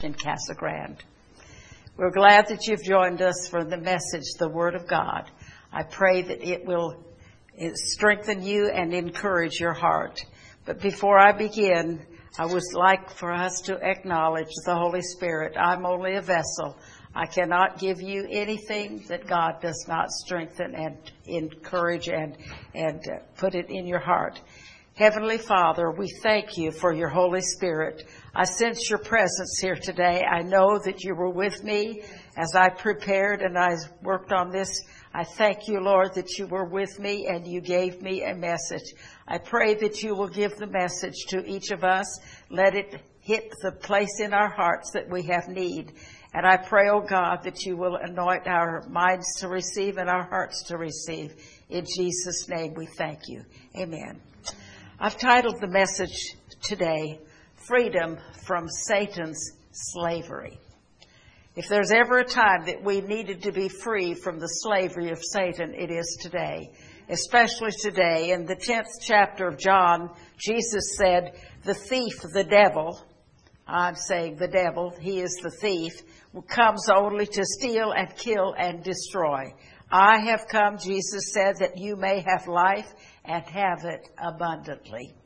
in Casa Grande. We're glad that you've joined us for the message, the Word of God. I pray that it will strengthen you and encourage your heart. But before I begin, I would like for us to acknowledge the Holy Spirit. I'm only a vessel. I cannot give you anything that God does not strengthen and encourage and put it in your heart. Heavenly Father, we thank you for your Holy Spirit. I sense your presence here today. I know that you were with me as I prepared and I worked on this. I thank you, Lord, that you were with me and you gave me a message. I pray that you will give the message to each of us. Let it hit the place in our hearts that we have need. And I pray, oh God, that you will anoint our minds to receive and our hearts to receive. In Jesus' name we thank you. Amen. I've titled the message today, Freedom from Satan's Slavery. If there's ever a time that we needed to be free from the slavery of Satan, it is today. Especially today. In the 10th chapter of John, Jesus said, the thief, the devil, I'm saying the devil, he is the thief, comes only to steal and kill and destroy. I have come, Jesus said, that you may have life and have it abundantly.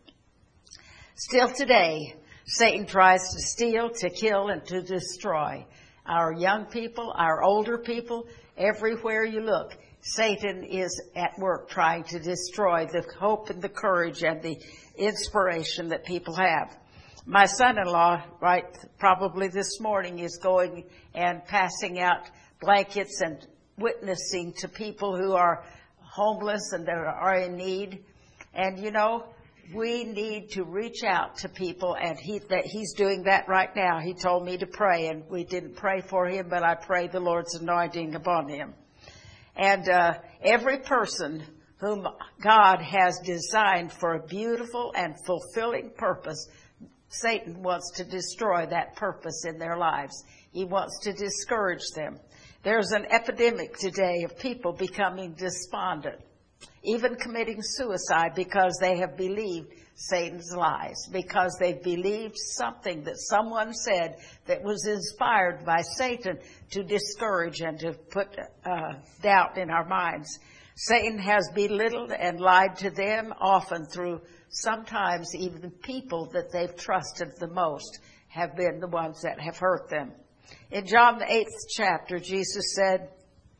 Still today, Satan tries to steal, to kill, and to destroy. Our young people, our older people, everywhere you look, Satan is at work trying to destroy the hope and the courage and the inspiration that people have. My son-in-law, right, probably this morning is going and passing out blankets and witnessing to people who are homeless and that are in need. And, you know, we need to reach out to people, and he's doing that right now. He told me to pray, and we didn't pray for him, but I pray the Lord's anointing upon him. And every person whom God has designed for a beautiful and fulfilling purpose, Satan wants to destroy that purpose in their lives. He wants to discourage them. There's an epidemic today of people becoming despondent, even committing suicide because they have believed Satan's lies, because they've believed something that someone said that was inspired by Satan to discourage and to put doubt in our minds. Satan has belittled and lied to them, often through sometimes even people that they've trusted the most have been the ones that have hurt them. In John the 8th chapter, Jesus said,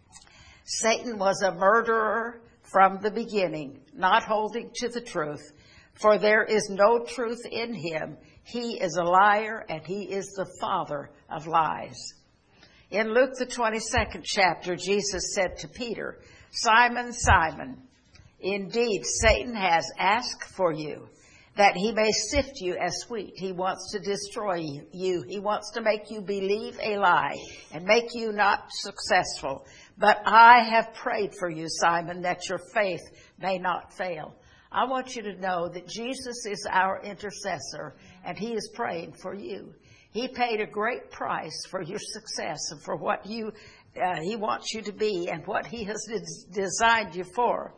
Satan was a murderer from the beginning, not holding to the truth, for there is no truth in him. He is a liar, and he is the father of lies. In Luke the 22nd chapter, Jesus said to Peter, Simon, Simon, indeed Satan has asked for you, that he may sift you as wheat. He wants to destroy you. He wants to make you believe a lie and make you not successful. But I have prayed for you, Simon, that your faith may not fail. I want you to know that Jesus is our intercessor, and he is praying for you. He paid a great price for your success and for what he wants you to be and what he has designed you for.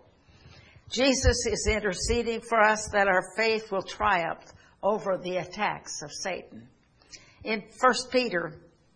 Jesus is interceding for us that our faith will triumph over the attacks of Satan. In 1 Peter,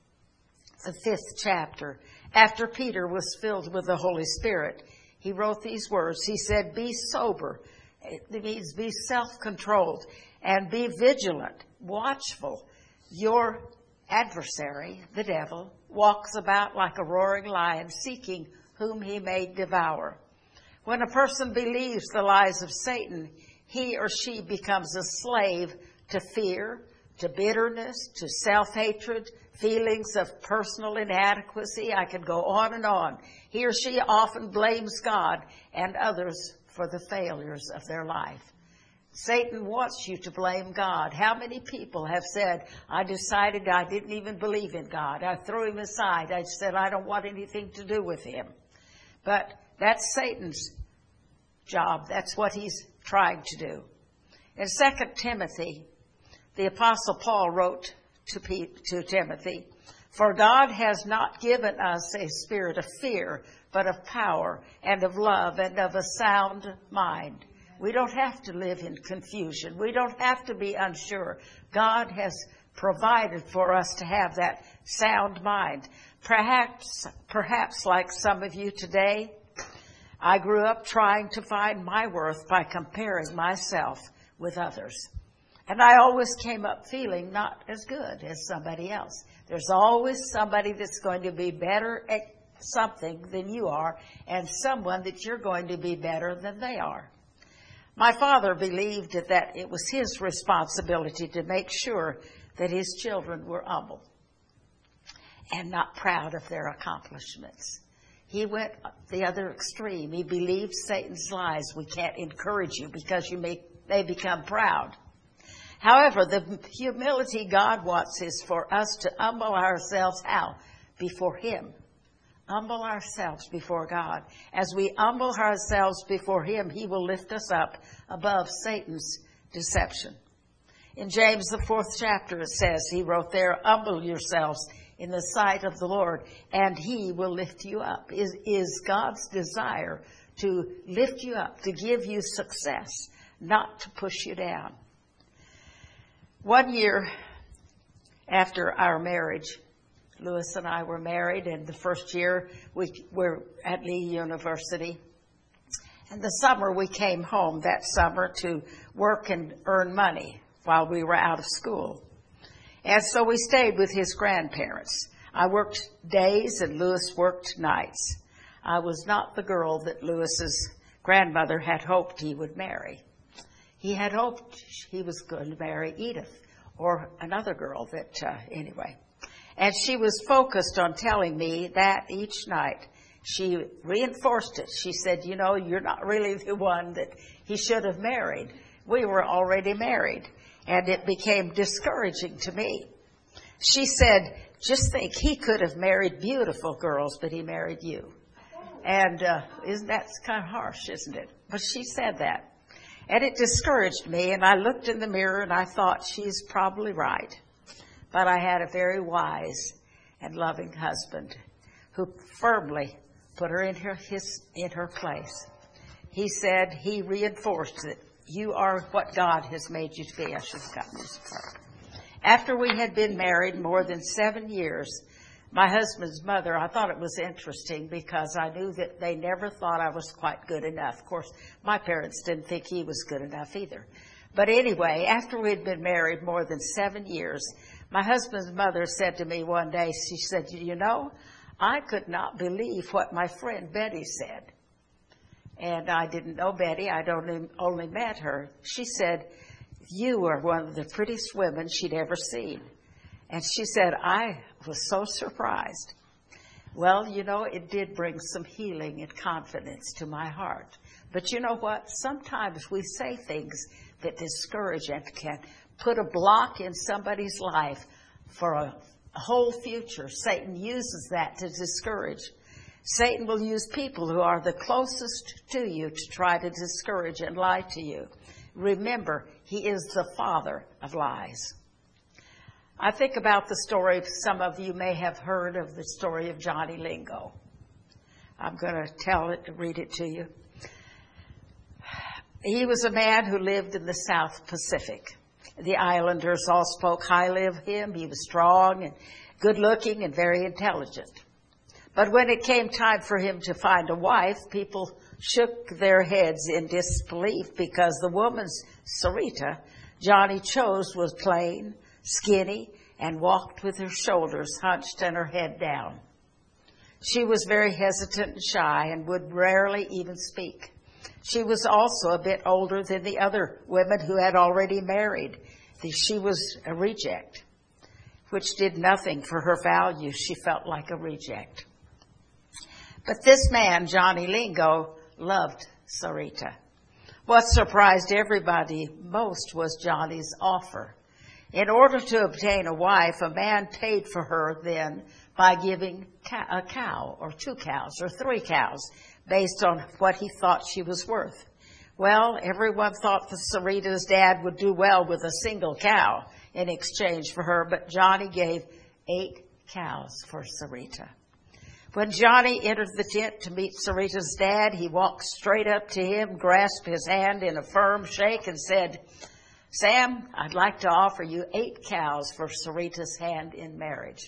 the 5th chapter, after Peter was filled with the Holy Spirit, he wrote these words. He said, be sober. It means be self-controlled and be vigilant, watchful. Your adversary, the devil, walks about like a roaring lion, seeking whom he may devour. When a person believes the lies of Satan, he or she becomes a slave to fear, to bitterness, to self-hatred, feelings of personal inadequacy. I could go on and on. He or she often blames God and others for the failures of their life. Satan wants you to blame God. How many people have said, I decided I didn't even believe in God. I threw him aside. I said, I don't want anything to do with him. But that's Satan's job. That's what he's trying to do. In 2 Timothy, the Apostle Paul wrote to Timothy, for God has not given us a spirit of fear, but of power and of love and of a sound mind. We don't have to live in confusion. We don't have to be unsure. God has provided for us to have that sound mind. Perhaps like some of you today, I grew up trying to find my worth by comparing myself with others. And I always came up feeling not as good as somebody else. There's always somebody that's going to be better at something than you are, and someone that you're going to be better than they are. My father believed that it was his responsibility to make sure that his children were humble and not proud of their accomplishments. He went the other extreme. He believed Satan's lies. We can't encourage you because you may become proud. However, the humility God wants is for us to humble ourselves. How? Before Him. Humble ourselves before God. As we humble ourselves before Him, He will lift us up above Satan's deception. In James, the 4th chapter, it says, he wrote there, humble yourselves in the sight of the Lord, and He will lift you up. Is God's desire to lift you up, to give you success, not to push you down. 1 year after our marriage, Lewis and I were married, and the first year we were at Lee University. And the summer we came home that summer to work and earn money while we were out of school. And so we stayed with his grandparents. I worked days and Lewis worked nights. I was not the girl that Lewis's grandmother had hoped he would marry. He had hoped he was going to marry Edith or another girl anyway. And she was focused on telling me that each night. She reinforced it. She said, you know, you're not really the one that he should have married. We were already married. And it became discouraging to me. She said, just think, he could have married beautiful girls, but he married you. And isn't that kind of harsh, isn't it? But she said that. And it discouraged me, and I looked in the mirror and I thought, she's probably right. But I had a very wise and loving husband who firmly put her in her place. He said, he reinforced it. You are what God has made you to be. I should have gotten this part. After we had been married more than 7 years, my husband's mother, I thought it was interesting because I knew that they never thought I was quite good enough. Of course, my parents didn't think he was good enough either. But anyway, after we had been married more than 7 years, my husband's mother said to me one day, she said, you know, I could not believe what my friend Betty said. And I didn't know Betty. I'd only met her. She said, you were one of the prettiest women she'd ever seen. And she said, I was so surprised. Well, you know, it did bring some healing and confidence to my heart. But you know what? Sometimes we say things that discourage and can put a block in somebody's life for a whole future. Satan uses that to discourage. Satan will use people who are the closest to you to try to discourage and lie to you. Remember, he is the father of lies. I think about the story, some of you may have heard of the story of Johnny Lingo. I'm going to read it to you. He was a man who lived in the South Pacific. The islanders all spoke highly of him. He was strong and good-looking and very intelligent. But when it came time for him to find a wife, people shook their heads in disbelief because the woman, Sarita, Johnny chose was plain, skinny, and walked with her shoulders hunched and her head down. She was very hesitant and shy and would rarely even speak. She was also a bit older than the other women who had already married. She was a reject, which did nothing for her value. She felt like a reject. But this man, Johnny Lingo, loved Sarita. What surprised everybody most was Johnny's offer. In order to obtain a wife, a man paid for her then by giving a cow or 2 cows or 3 cows based on what he thought she was worth. Well, everyone thought that Sarita's dad would do well with a single cow in exchange for her, but Johnny gave 8 cows for Sarita. When Johnny entered the tent to meet Sarita's dad, he walked straight up to him, grasped his hand in a firm shake, and said, Sam, I'd like to offer you 8 cows for Sarita's hand in marriage.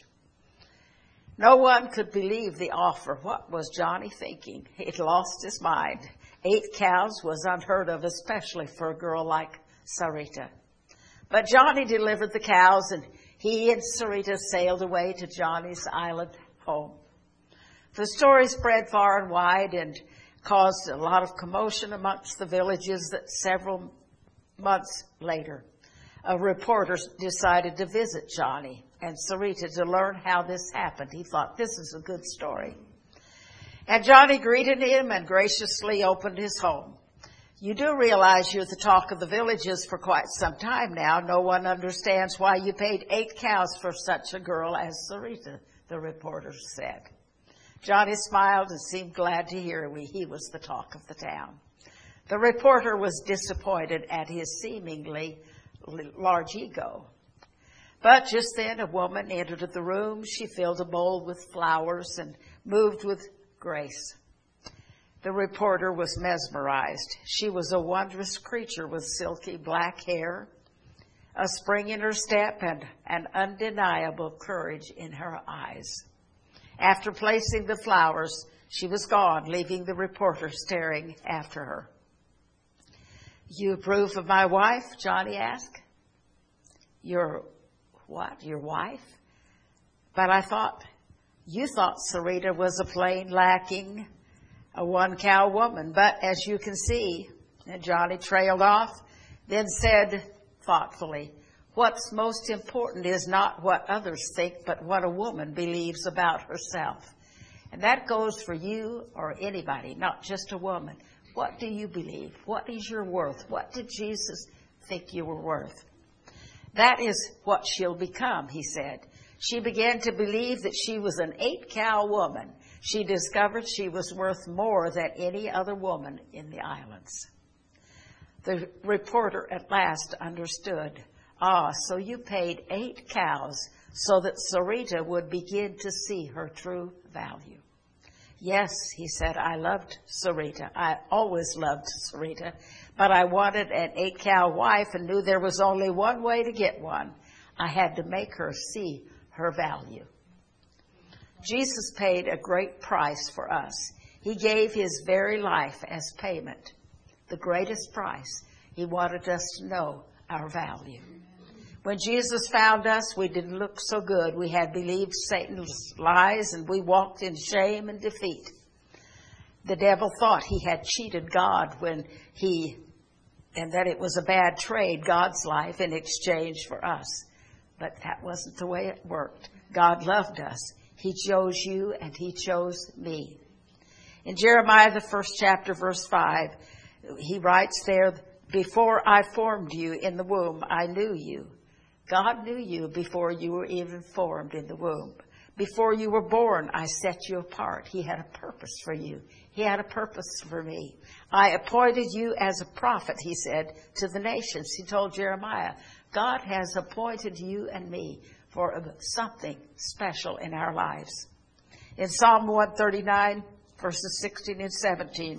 No one could believe the offer. What was Johnny thinking? He'd lost his mind. 8 cows was unheard of, especially for a girl like Sarita. But Johnny delivered the cows, and he and Sarita sailed away to Johnny's island home. The story spread far and wide and caused a lot of commotion amongst the villages. That several months later, a reporter decided to visit Johnny and Sarita to learn how this happened. He thought, this is a good story. And Johnny greeted him and graciously opened his home. You do realize you're the talk of the villages for quite some time now. No one understands why you paid 8 cows for such a girl as Sarita, the reporter said. Johnny smiled and seemed glad to hear he was the talk of the town. The reporter was disappointed at his seemingly large ego. But just then a woman entered the room. She filled a bowl with flowers and moved with grace. The reporter was mesmerized. She was a wondrous creature with silky black hair, a spring in her step, and an undeniable courage in her eyes. After placing the flowers, she was gone, leaving the reporter staring after her. You approve of my wife? Johnny asked. Your what? Your wife? But you thought Sarita was a plain, lacking, a 1-cow woman. But as you can see, and Johnny trailed off, then said thoughtfully, what's most important is not what others think, but what a woman believes about herself. And that goes for you or anybody, not just a woman. What do you believe? What is your worth? What did Jesus think you were worth? That is what she'll become, he said. She began to believe that she was an 8-cow woman. She discovered she was worth more than any other woman in the islands. The reporter at last understood. So you paid 8 cows so that Sarita would begin to see her true value. Yes, he said, I loved Sarita. I always loved Sarita, but I wanted an 8-cow wife and knew there was only one way to get one. I had to make her see her value. Jesus paid a great price for us. He gave his very life as payment, the greatest price. He wanted us to know our value. When Jesus found us, we didn't look so good. We had believed Satan's lies, and we walked in shame and defeat. The devil thought he had cheated God and that it was a bad trade, God's life, in exchange for us. But that wasn't the way it worked. God loved us. He chose you, and he chose me. In Jeremiah, the 1st chapter, verse 5, he writes there, before I formed you in the womb, I knew you. God knew you before you were even formed in the womb. Before you were born, I set you apart. He had a purpose for you. He had a purpose for me. I appointed you as a prophet, he said, to the nations. He told Jeremiah, God has appointed you and me for something special in our lives. In Psalm 139, verses 16 and 17,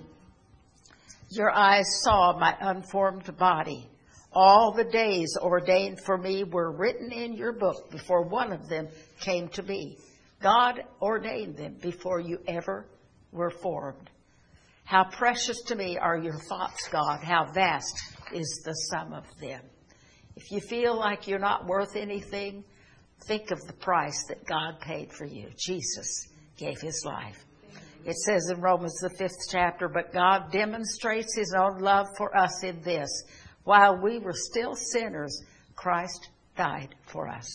your eyes saw my unformed body. All the days ordained for me were written in your book before one of them came to be. God ordained them before you ever were formed. How precious to me are your thoughts, God. How vast is the sum of them. If you feel like you're not worth anything, think of the price that God paid for you. Jesus gave his life. It says in Romans, the 5th chapter, but God demonstrates his own love for us in this. While we were still sinners, Christ died for us.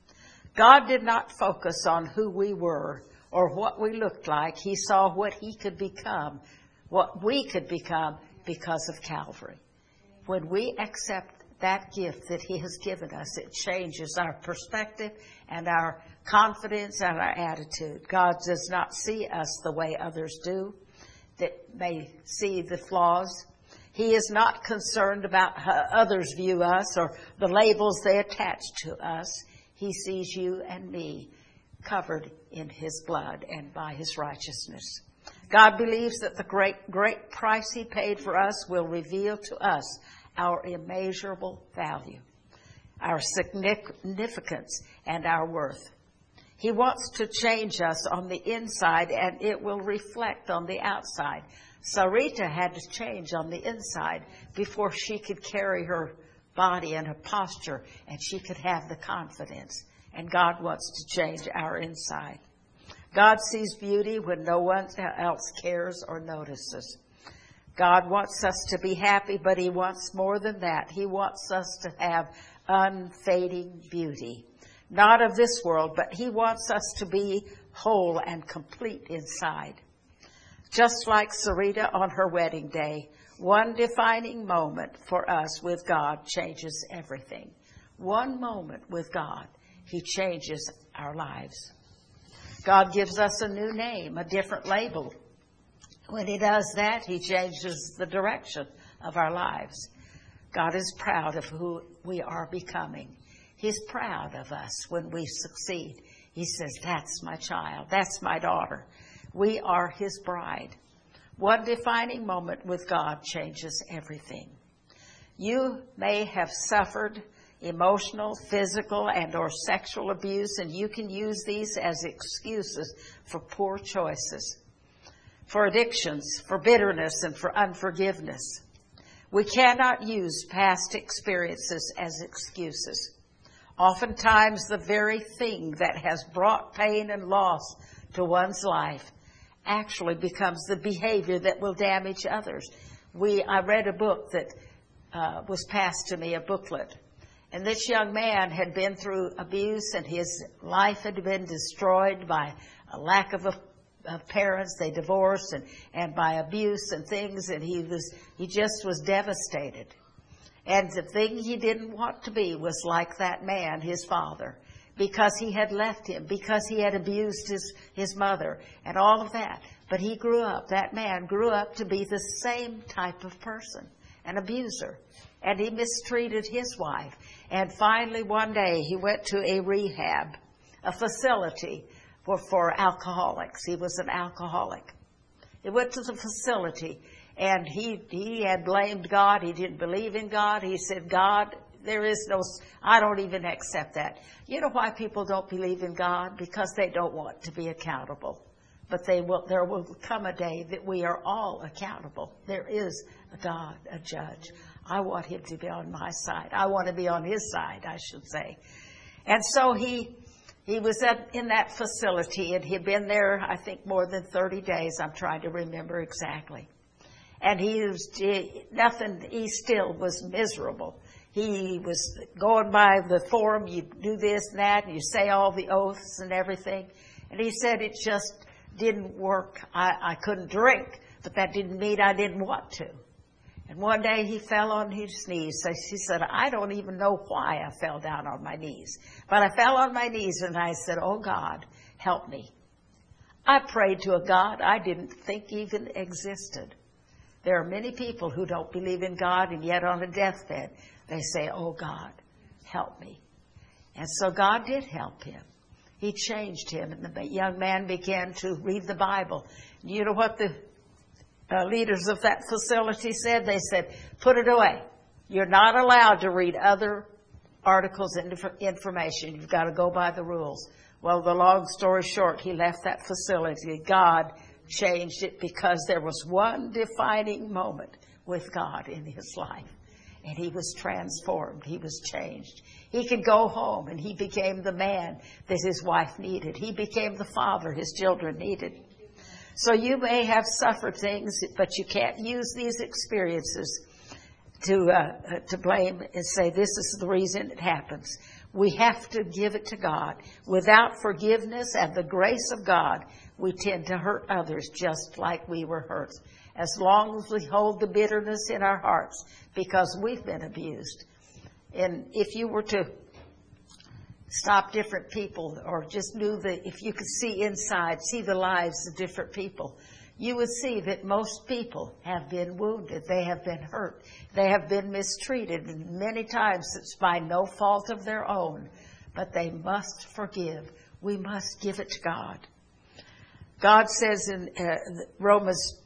God did not focus on who we were or what we looked like. He saw what he could become, what we could become because of Calvary. When we accept that gift that he has given us, it changes our perspective and our confidence and our attitude. God does not see us the way others do, that may see the flaws. He is not concerned about how others view us or the labels they attach to us. He sees you and me covered in his blood and by his righteousness. God believes that the great price he paid for us will reveal to us our immeasurable value, our significance, and our worth. He wants to change us on the inside, and it will reflect on the outside. Sarita had to change on the inside before she could carry her body and her posture, and she could have the confidence. And God wants to change our inside. God sees beauty when no one else cares or notices. God wants us to be happy, but He wants more than that. He wants us to have unfading beauty. Not of this world, but He wants us to be whole and complete inside. Just like Sarita on her wedding day, one defining moment for us with God changes everything. One moment with God, He changes our lives. God gives us a new name, a different label. When He does that, He changes the direction of our lives. God is proud of who we are becoming. He's proud of us when we succeed. He says, that's my child. That's my daughter. We are His bride. One defining moment with God changes everything. You may have suffered emotional, physical, and or sexual abuse, and you can use these as excuses for poor choices, for addictions, for bitterness, and for unforgiveness. We cannot use past experiences as excuses. Oftentimes, the very thing that has brought pain and loss to one's life actually becomes the behavior that will damage others. I read a book that was passed to me, a booklet, and this young man had been through abuse, and his life had been destroyed by a lack of parents. They divorced, and by abuse and things, and he just was devastated. And the thing he didn't want to be was like that man, his father, because he had left him, because he had abused his mother and all of that. But he grew up, that man grew up to be the same type of person, an abuser. And he mistreated his wife. And finally one day he went to a rehab, a facility for alcoholics. He was an alcoholic. He went to the facility, and he had blamed God. He didn't believe in God. He said, God, I don't even accept that. You know why people don't believe in God? Because they don't want to be accountable. But there will come a day that we are all accountable. There is a God, a judge. I want Him to be on my side. I want to be on His side, I should say. And so he was in that facility, and he'd been there, I think, more than 30 days. I'm trying to remember exactly. And he still was miserable. He was going by the form, you do this and that, and you say all the oaths and everything. And he said it just didn't work. I couldn't drink, but that didn't mean I didn't want to. And one day he fell on his knees. So he said, I don't even know why I fell down on my knees. But I fell on my knees and I said, oh God, help me. I prayed to a God I didn't think even existed. There are many people who don't believe in God, and yet on a deathbed they say, oh God, help me. And so God did help him. He changed him, and the young man began to read the Bible. You know what the leaders of that facility said? They said, put it away. You're not allowed to read other articles and information. You've got to go by the rules. Well, the long story short, he left that facility. God changed it because there was one defining moment with God in his life. And he was transformed. He was changed. He could go home, and he became the man that his wife needed. He became the father his children needed. So you may have suffered things, but you can't use these experiences to blame and say this is the reason it happens. We have to give it to God. Without forgiveness and the grace of God, we tend to hurt others just like we were hurt. As long as we hold the bitterness in our hearts because we've been abused. And if you were to stop different people, or just if you could see inside, see the lives of different people, you would see that most people have been wounded. They have been hurt. They have been mistreated. And many times it's by no fault of their own, but they must forgive. We must give it to God. God says in Romans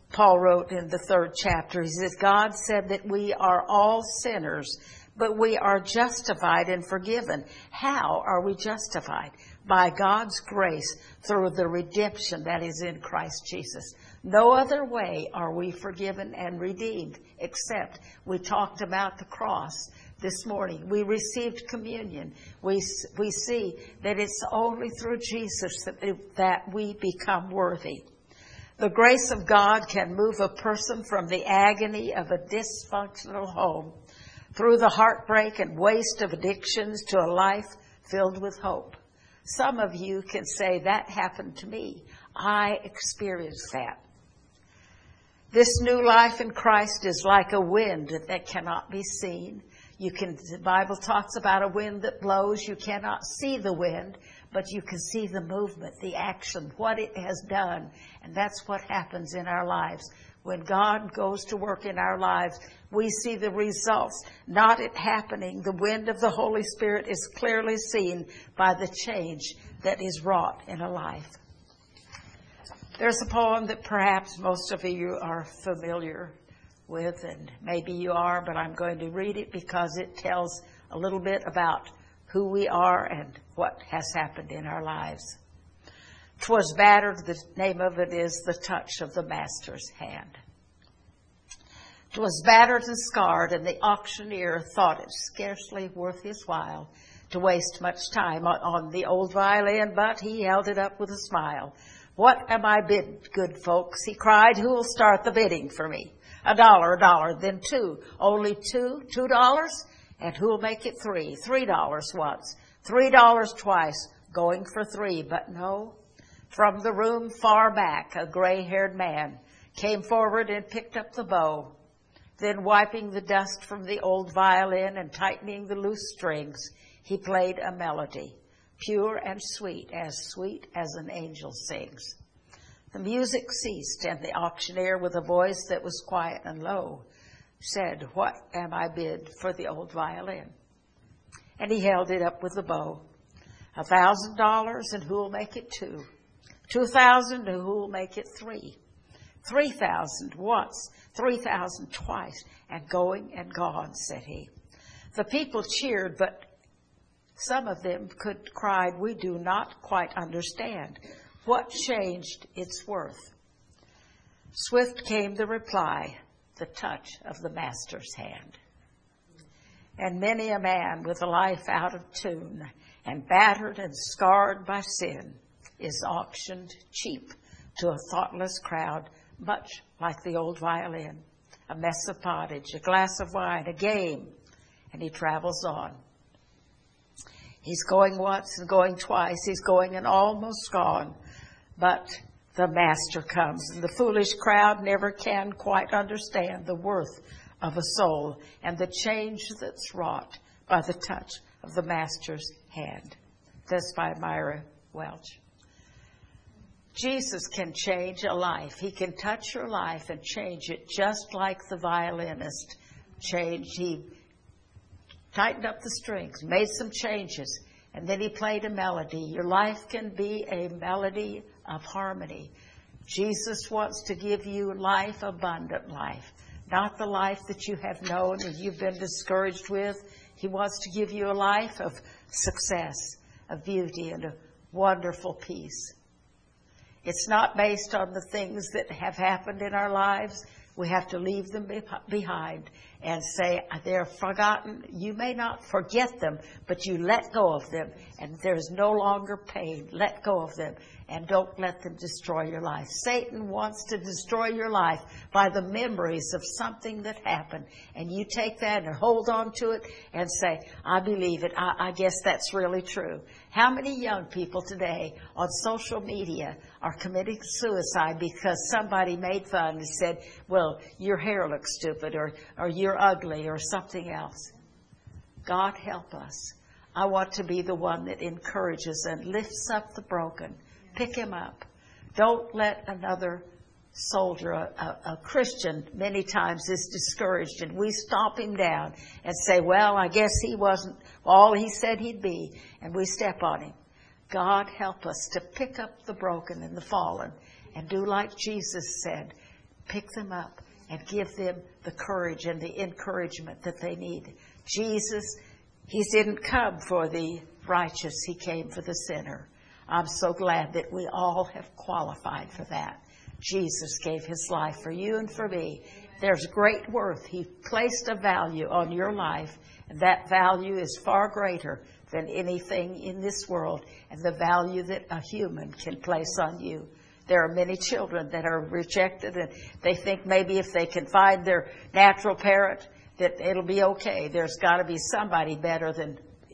Paul wrote in the 3rd chapter, he says, God said that we are all sinners, but we are justified and forgiven. How are we justified? By God's grace through the redemption that is in Christ Jesus. No other way are we forgiven and redeemed, except we talked about the cross this morning. We received communion. We see that it's only through Jesus that we become worthy. The grace of God can move a person from the agony of a dysfunctional home through the heartbreak and waste of addictions to a life filled with hope. Some of you can say, that happened to me. I experienced that. This new life in Christ is like a wind that cannot be seen. The Bible talks about a wind that blows. You cannot see the wind, but you can see the movement, the action, what it has done. And that's what happens in our lives. When God goes to work in our lives, we see the results, not it happening. The wind of the Holy Spirit is clearly seen by the change that is wrought in a life. There's a poem that perhaps most of you are familiar with, and maybe you are, but I'm going to read it because it tells a little bit about who we are and what has happened in our lives. 'Twas battered, the name of it is The Touch of the Master's Hand. 'Twas battered and scarred, and the auctioneer thought it scarcely worth his while to waste much time on the old violin, but he held it up with a smile. What am I bid, good folks? He cried. Who'll start the bidding for me? $1, then $2. Only $2? And who'll make it $3? $3 once, $3 twice, going for $3. But no, from the room far back, a gray-haired man came forward and picked up the bow. Then wiping the dust from the old violin and tightening the loose strings, he played a melody, pure and sweet as an angel sings. The music ceased, and the auctioneer, with a voice that was quiet and low, said, What am I bid for the old violin? And he held it up with the bow. $1,000, and who'll make it $2? $2,000, and who'll make it $3? $3,000 once, $3,000 twice, and going and gone, said he. The people cheered, but some of them cried, We do not quite understand. What changed its worth? Swift came the reply, the touch of the Master's hand. And many a man with a life out of tune and battered and scarred by sin is auctioned cheap to a thoughtless crowd, much like the old violin. A mess of pottage, a glass of wine, a game, and he travels on. He's going once and going twice. He's going and almost gone. But the Master comes, and the foolish crowd never can quite understand the worth of a soul and the change that's wrought by the touch of the Master's hand. That's by Myra Welch. Jesus can change a life. He can touch your life and change it just like the violinist changed. He tightened up the strings, made some changes, and then he played a melody. Your life can be a melody of harmony. Jesus wants to give you life, abundant life, not the life that you have known and you've been discouraged with. He wants to give you a life of success, of beauty, and a wonderful peace. It's not based on the things that have happened in our lives. We have to leave them behind and say, they're forgotten. You may not forget them, but you let go of them, and there's no longer pain. Let go of them, and don't let them destroy your life. Satan wants to destroy your life by the memories of something that happened, and you take that and hold on to it and say, I believe it. I guess that's really true. How many young people today on social media are committing suicide because somebody made fun and said, well, your hair looks stupid, or you're ugly, or something else? God help us. I want to be the one that encourages and lifts up the broken. Pick him up. Don't let another soldier, a Christian, many times is discouraged, and we stomp him down and say, well, I guess he wasn't all he said he'd be, and we step on him. God help us to pick up the broken and the fallen and do like Jesus said. pick them up and give them the courage and the encouragement that they need. Jesus, he didn't come for the righteous. He came for the sinner. I'm so glad that we all have qualified for that. Jesus gave his life for you and for me. There's great worth. He placed a value on your life, and that value is far greater than anything in this world and the value that a human can place on you. There are many children that are rejected, and they think maybe if they can find their natural parent that it'll be okay. There's got to be somebody better than,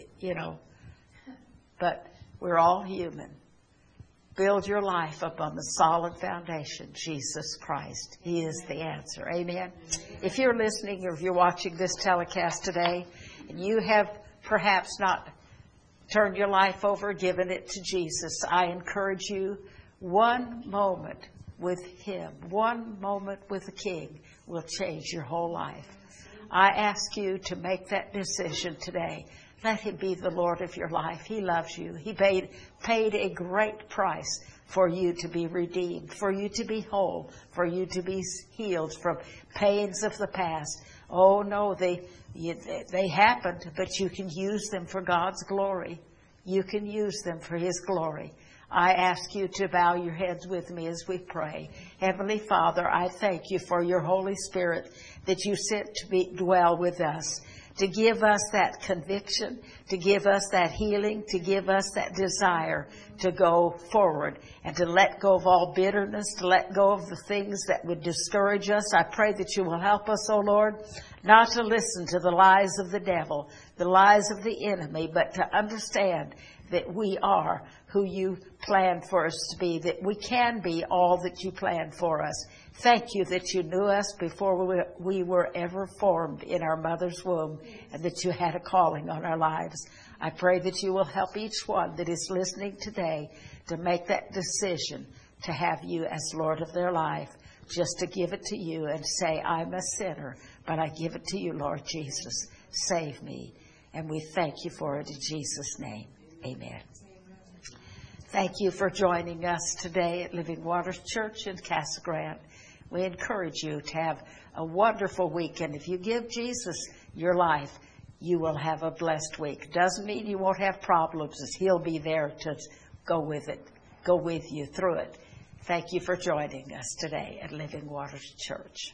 But we're all human. Build your life upon the solid foundation, Jesus Christ. He is the answer. Amen. If you're listening or if you're watching this telecast today and you have perhaps not turned your life over, given it to Jesus, I encourage you, one moment with him, one moment with the King will change your whole life. I ask you to make that decision today. Let him be the Lord of your life. He loves you. He paid a great price for you to be redeemed, for you to be whole, for you to be healed from pains of the past. Oh, no, they happened, but you can use them for God's glory. You can use them for his glory. I ask you to bow your heads with me as we pray. Heavenly Father, I thank you for your Holy Spirit that you sent to dwell with us, to give us that conviction, to give us that healing, to give us that desire to go forward and to let go of all bitterness, to let go of the things that would discourage us. I pray that you will help us, O Lord, not to listen to the lies of the devil, the lies of the enemy, but to understand that we are who you planned for us to be, that we can be all that you planned for us. Thank you that you knew us before we were ever formed in our mother's womb, and that you had a calling on our lives. I pray that you will help each one that is listening today to make that decision to have you as Lord of their life, just to give it to you and say, I'm a sinner, but I give it to you, Lord Jesus. Save me. And we thank you for it in Jesus' name. Amen. Thank you for joining us today at Living Waters Church in Casa Grande. We encourage you to have a wonderful week. And if you give Jesus your life, you will have a blessed week. Doesn't mean you won't have problems, as he'll be there to go with you through it. Thank you for joining us today at Living Waters Church.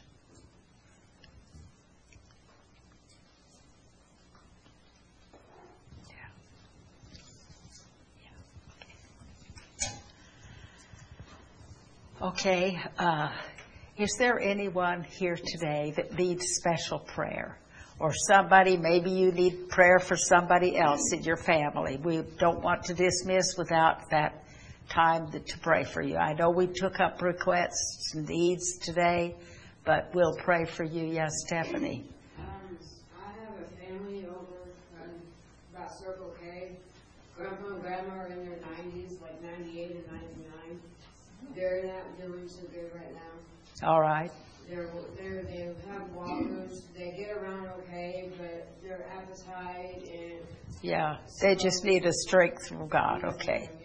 Okay, is there anyone here today that needs special prayer? Or somebody, maybe you need prayer for somebody else in your family. We don't want to dismiss without that time to pray for you. I know we took up requests and needs today, but we'll pray for you. Yes, Stephanie. I have a family over about Circle K. Grandpa and Grandma are in their 90s, like 98 and 99. They're not doing so good right now. All right. They have walkers. They get around okay, but their appetite and... Yeah, they just need a strength from God. Okay.